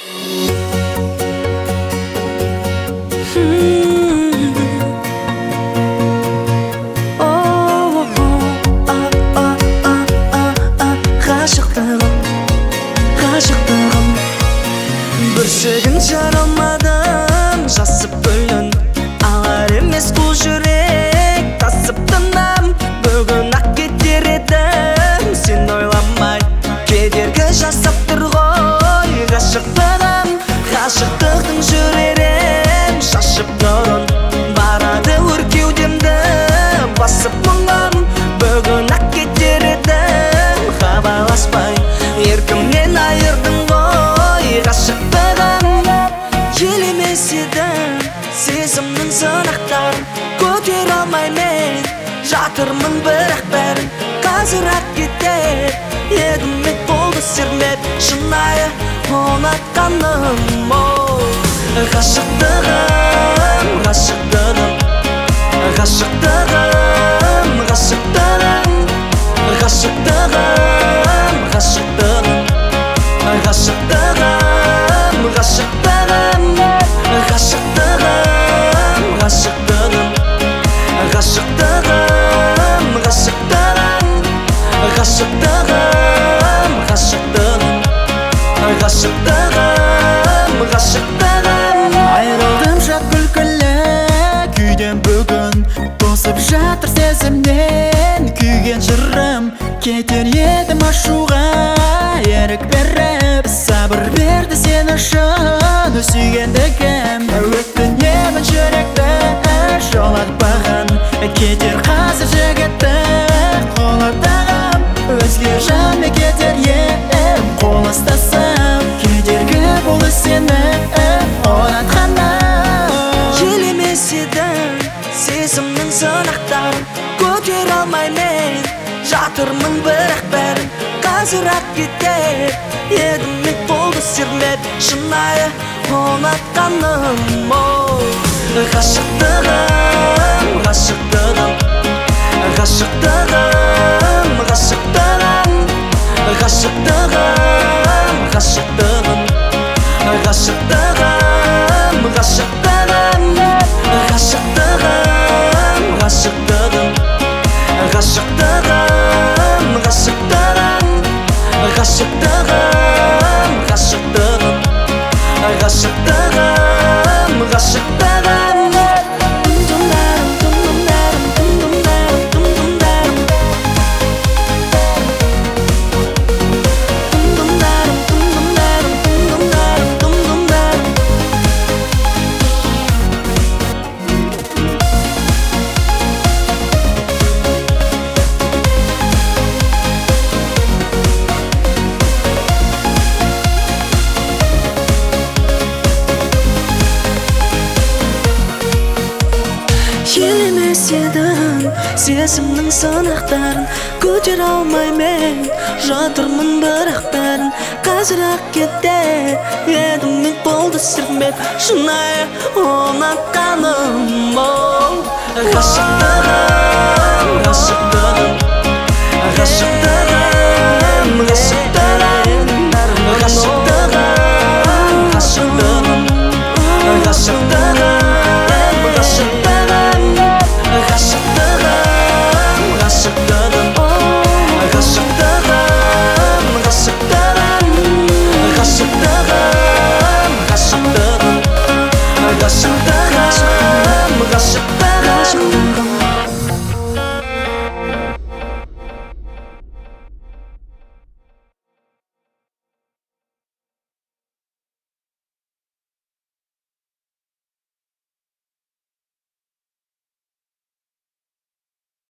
Бүршігін жаралмадым, жасып бөлін алар емес бұл жүрек, тасып тынам. Бүгін ақ кетер едім, сен ойламай кедергі жасап тұр ғой. Ғашықтығым, ғашықтықтың жүререм шашып нұрын, барады өркеудемді басып мұңым. Бүгін ақ кетер едім, хабарласпай еркімнен айырдың ғой. Ғашықтығым елемес едім, сезімнің сынақтарын көтере алмай мен жатырмын, бірақ бәрін қазір ақ кетер едім. Мен болды сермеп шынайы ұнатқаным. Ғашықтығым, ғашықтығым, ғашықтығым, ғашықтығым, ғашықтығым, ғашықтығым, ғашықтығым, ғашықтығым, ғашықтығым, ғашықтығым, ғашықтығым, ғашықтығым, ғашықтығым, ғашықтығым, ғашықтығым, ғашықтығым. Айрылдым жат күлкілі күйден бүгін, тосып жатыр сезімнен күйген жырым. Кетер едім ашуға ерік беріп, сабыр берді сен үшін сүйгендігім. Өкінемін жүректі жолатпаған, кетер қазір жігітті қолатағым. Өзге жанды кетер едім қол ұстасып, кедергі болды сені ұнатқаным. Елемес едім, сезімнің сынақтарын көтере алмай мен жатырмын, бірақ бәрін қазір ақ кетер едім. Мен болды сермеп шынайы ұнатқаным. Ғашықтығым, ғашықтығым, ғашықтығым, ғашықтығым, ғашықтығым, ғашықтығым, ғашықтығым, ғашықтығым, ғашықтығым, ғашықтығым, ғашықтығым, ғашықтығым, ғашықтығым, ғашықтығым, ғашықтығым, ғашықтығым. Елемес едім, сезімнің сынақтарын көтере алмай мен жатырмын, бірақ бәрін қазір ақ кетер едім. Мен болды сермеп шынайы ұнатқаным. Ғашықтығым, ғашықтығым, ғашықтығым,